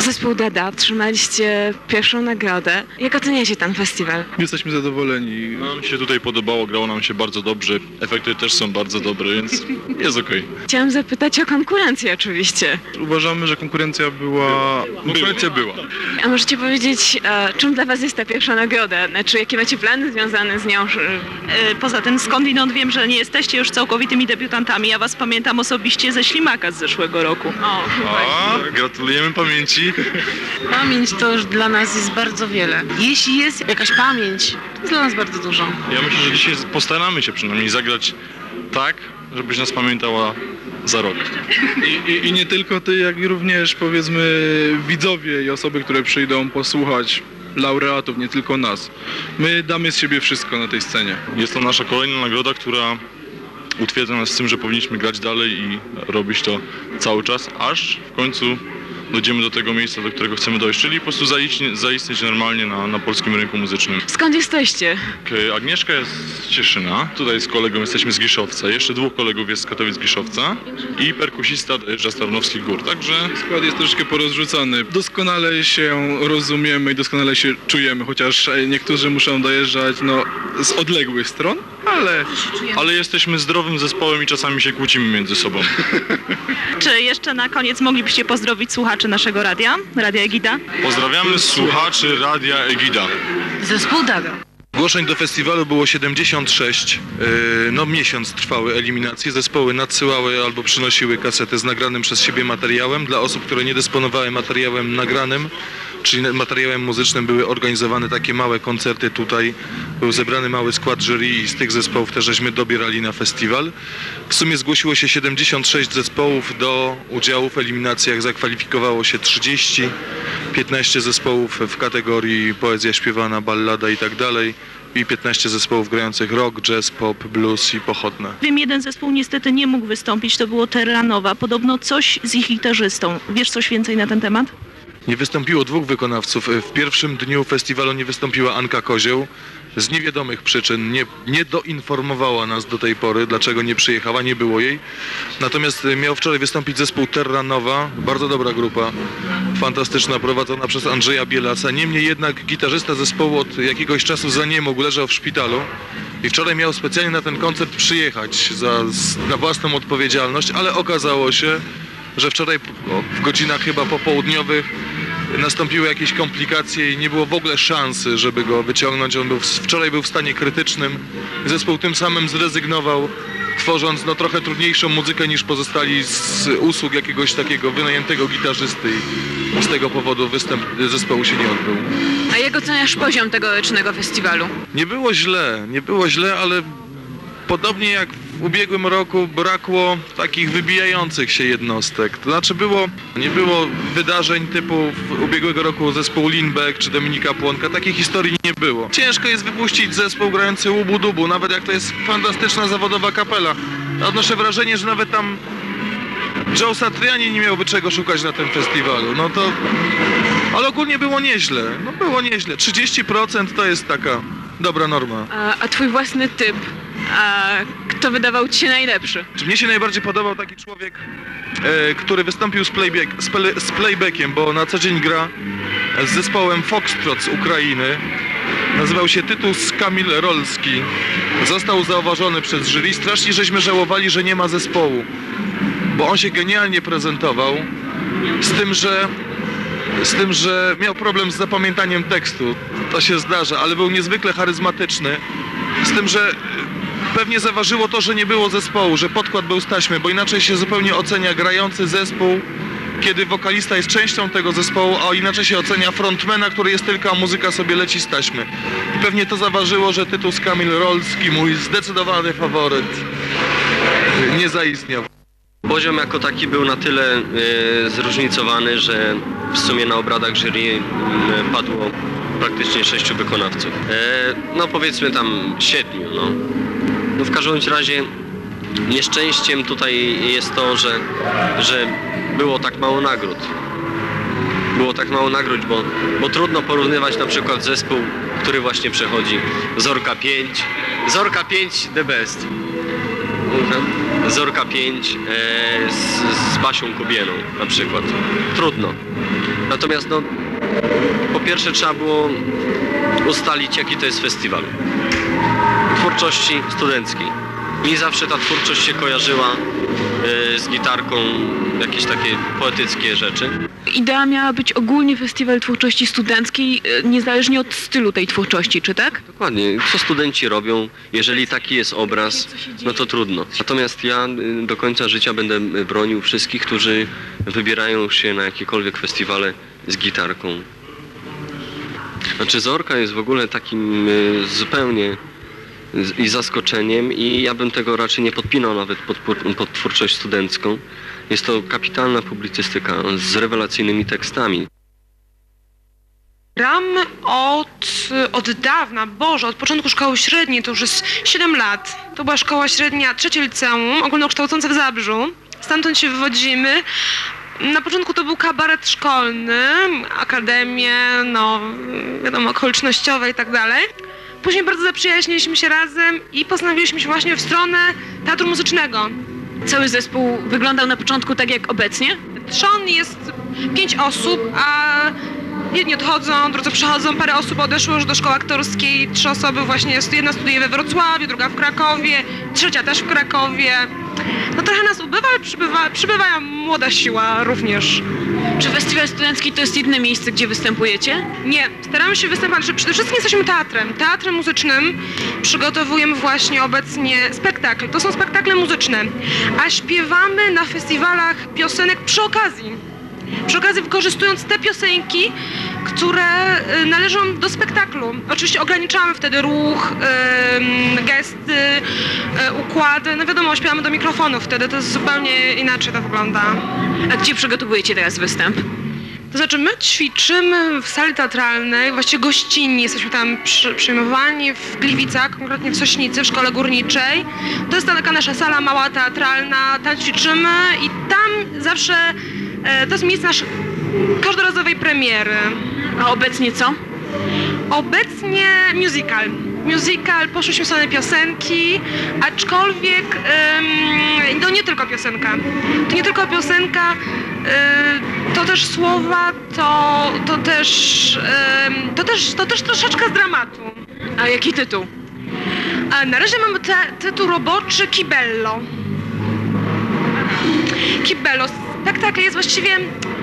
Zespół Dada, otrzymaliście pierwszą nagrodę. Jak oceniacie ten festiwal? Jesteśmy zadowoleni. Nam się tutaj podobało, grało nam się bardzo dobrze, efekty też są bardzo dobre, więc jest okej. Chciałam zapytać o konkurencję oczywiście. Uważamy, że konkurencja była. A możecie powiedzieć, czym dla was jest ta pierwsza nagroda? Znaczy, jakie macie plany związane z nią? Poza tym skądinąd wiem, że nie jesteście już całkowitymi debiutantami. Ja was pamiętam osobiście ze Ślimaka z zeszłego roku. Gratulujemy pamięci. Pamięć to już dla nas jest bardzo wiele. Jeśli jest jakaś pamięć, to jest dla nas bardzo dużo. Ja myślę, że dzisiaj postaramy się przynajmniej zagrać tak, żebyś nas pamiętała za rok. I nie tylko ty, jak i również powiedzmy widzowie i osoby, które przyjdą posłuchać laureatów, nie tylko nas. My damy z siebie wszystko na tej scenie. Jest to nasza kolejna nagroda, która utwierdza nas w tym, że powinniśmy grać dalej i robić to cały czas, aż w końcu dojdziemy do tego miejsca, do którego chcemy dojść, czyli po prostu zaistnieć normalnie na polskim rynku muzycznym. Skąd jesteście? Agnieszka jest z Cieszyna, tutaj z kolegą jesteśmy z Giszowca, jeszcze dwóch kolegów jest z Katowic-Giszowca i perkusista dojeżdża z Tarnowskich Gór, także... Skład jest troszkę porozrzucany. Doskonale się rozumiemy i doskonale się czujemy, chociaż niektórzy muszą dojeżdżać z odległych stron, Ale jesteśmy zdrowym zespołem i czasami się kłócimy między sobą. Czy jeszcze na koniec moglibyście pozdrowić słuchaczy naszego radia, Radia Egida? Pozdrawiamy słuchaczy Radia Egida. Zespół Dada. Zgłoszeń do festiwalu było 76, miesiąc trwały eliminacje, zespoły nadsyłały albo przynosiły kasety z nagranym przez siebie materiałem. Dla osób, które nie dysponowały materiałem nagranym, czyli materiałem muzycznym, były organizowane takie małe koncerty tutaj. Był zebrany mały skład jury i z tych zespołów też żeśmy dobierali na festiwal. W sumie zgłosiło się 76 zespołów, do udziału w eliminacjach zakwalifikowało się 30, 15 zespołów w kategorii poezja śpiewana, ballada i tak dalej. I 15 zespołów grających rock, jazz, pop, blues i pochodne. Wiem, jeden zespół niestety nie mógł wystąpić, to było Terranowa. Podobno coś z ich gitarzystą. Wiesz coś więcej na ten temat? Nie wystąpiło dwóch wykonawców. W pierwszym dniu festiwalu nie wystąpiła Anka Kozioł. Z niewiadomych przyczyn nie doinformowała nas do tej pory, dlaczego nie przyjechała, nie było jej. Natomiast miał wczoraj wystąpić zespół Terranowa, bardzo dobra grupa, fantastyczna, prowadzona przez Andrzeja Bielasa. Niemniej jednak gitarzysta zespołu od jakiegoś czasu zaniemógł, leżał w szpitalu. I wczoraj miał specjalnie na ten koncert przyjechać na własną odpowiedzialność, ale okazało się, że wczoraj w godzinach chyba popołudniowych nastąpiły jakieś komplikacje i nie było w ogóle szansy, żeby go wyciągnąć. Wczoraj był w stanie krytycznym. Zespół tym samym zrezygnował, tworząc trochę trudniejszą muzykę niż pozostali z usług jakiegoś takiego wynajętego gitarzysty i z tego powodu występ zespołu się nie odbył. A jak oceniasz poziom tegorocznego festiwalu? Nie było źle, ale podobnie jak w ubiegłym roku brakło takich wybijających się jednostek. To znaczy nie było wydarzeń typu ubiegłego roku zespół Lindbeck czy Dominika Płonka. Takiej historii nie było. Ciężko jest wypuścić zespół grający łubu-dubu, nawet jak to jest fantastyczna zawodowa kapela. Odnoszę wrażenie, że nawet tam Joe Satriani nie miałby czego szukać na tym festiwalu. Ale ogólnie było nieźle. 30% to jest taka dobra norma. A twój własny typ? Kto wydawał ci się najlepszy? Mnie się najbardziej podobał taki człowiek, który wystąpił z playbackiem, bo na co dzień gra z zespołem Foxtrot z Ukrainy. Nazywał się Tytus Kamil Rolski. Został zauważony przez jury. Strasznie żeśmy żałowali, że nie ma zespołu, bo on się genialnie prezentował, z tym, że miał problem z zapamiętaniem tekstu. To się zdarza, ale był niezwykle charyzmatyczny. Z tym, że pewnie zaważyło to, że nie było zespołu, że podkład był z taśmy, bo inaczej się zupełnie ocenia grający zespół, kiedy wokalista jest częścią tego zespołu, a inaczej się ocenia frontmana, który jest tylko, a muzyka sobie leci z taśmy. I pewnie to zaważyło, że Tytus Kamil Rolski, mój zdecydowany faworyt, nie zaistniał. Poziom jako taki był na tyle zróżnicowany, że w sumie na obradach jury padło praktycznie 6 wykonawców. Powiedzmy tam 7, w każdym razie nieszczęściem tutaj jest to, że było tak mało nagród. Bo trudno porównywać na przykład zespół, który właśnie przechodzi Zorka 5. Zorka 5 the best. Zorka 5 z Basią Kubieną na przykład. Trudno. Natomiast no, po pierwsze trzeba było ustalić, jaki to jest festiwal twórczości studenckiej. Mi zawsze ta twórczość się kojarzyła z gitarką, jakieś takie poetyckie rzeczy. Idea miała być ogólnie festiwal twórczości studenckiej, niezależnie od stylu tej twórczości, czy tak? Dokładnie, co studenci robią, jeżeli taki jest obraz, no to trudno. Natomiast ja do końca życia będę bronił wszystkich, którzy wybierają się na jakiekolwiek festiwale z gitarką. Znaczy Zorka jest w ogóle takim zupełnie i zaskoczeniem i ja bym tego raczej nie podpinał nawet pod twórczość studencką. Jest to kapitalna publicystyka z rewelacyjnymi tekstami. Gram od dawna, Boże, od początku szkoły średniej, to już jest 7 lat. To była szkoła średnia, 3 liceum, ogólnokształcące w Zabrzu. Stamtąd się wywodzimy. Na początku to był kabaret szkolny, akademie, no wiadomo, okolicznościowe i tak dalej. Później bardzo zaprzyjaźniliśmy się razem i postanowiliśmy się właśnie w stronę teatru muzycznego. Cały zespół wyglądał na początku tak jak obecnie? Trzon jest 5 osób, a jedni odchodzą, drudzy przychodzą, parę osób odeszło już do szkoły aktorskiej, 3 osoby właśnie, jedna studiuje we Wrocławiu, druga w Krakowie, trzecia też w Krakowie. No trochę nas ubywa, ale przybywa młoda siła również. Czy festiwal studencki to jest jedyne miejsce, gdzie występujecie? Nie, staramy się występować, przede wszystkim jesteśmy teatrem muzycznym. Przygotowujemy właśnie obecnie spektakl, to są spektakle muzyczne, a śpiewamy na festiwalach piosenek przy okazji wykorzystując te piosenki, które należą do spektaklu. Oczywiście ograniczamy wtedy ruch, gesty, układy. No wiadomo, śpiewamy do mikrofonu wtedy, to jest zupełnie inaczej to wygląda. A gdzie przygotowujecie teraz występ? To znaczy my ćwiczymy w sali teatralnej, właściwie gościnni, jesteśmy tam przyjmowani w Gliwicach, konkretnie w Sośnicy, w Szkole Górniczej. To jest taka nasza sala mała teatralna, tam ćwiczymy i tam zawsze to jest miejsce naszej każdorazowej premiery. A obecnie co? Obecnie musical, poszłyśmy same piosenki, aczkolwiek to nie tylko piosenka. To też słowa, to też troszeczkę z dramatu. A jaki tytuł? A na razie mamy tytuł roboczy Kibello. Spektakl jest właściwie,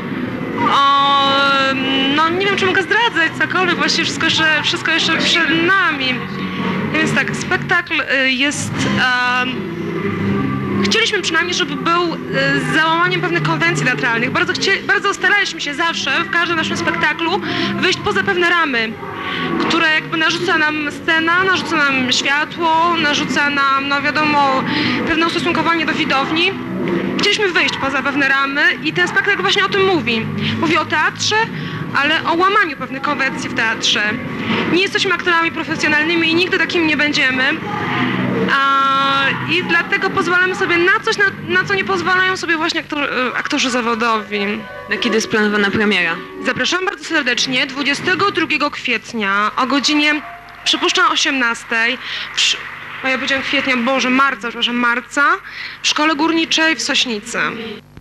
no nie wiem, czy mogę zdradzać cokolwiek, właściwie wszystko jeszcze przed nami. Więc tak, spektakl jest, chcieliśmy przynajmniej, żeby był z załamaniem pewnych konwencji teatralnych. Bardzo staraliśmy się zawsze, w każdym naszym spektaklu, wyjść poza pewne ramy, które jakby narzuca nam scena, narzuca nam światło, narzuca nam, no wiadomo, pewne ustosunkowanie do widowni. Chcieliśmy wyjść poza pewne ramy i ten spektakl właśnie o tym mówi. Mówi o teatrze, ale o łamaniu pewnych konwencji w teatrze. Nie jesteśmy aktorami profesjonalnymi i nigdy takimi nie będziemy. I dlatego pozwalamy sobie na coś, na co nie pozwalają sobie właśnie aktorzy zawodowi. Na kiedy jest planowana premiera? Zapraszam bardzo serdecznie 22 kwietnia o godzinie, przypuszczam, 18. Ja powiedziałam kwietnia, Boże, marca w Szkole Górniczej w Sośnicy.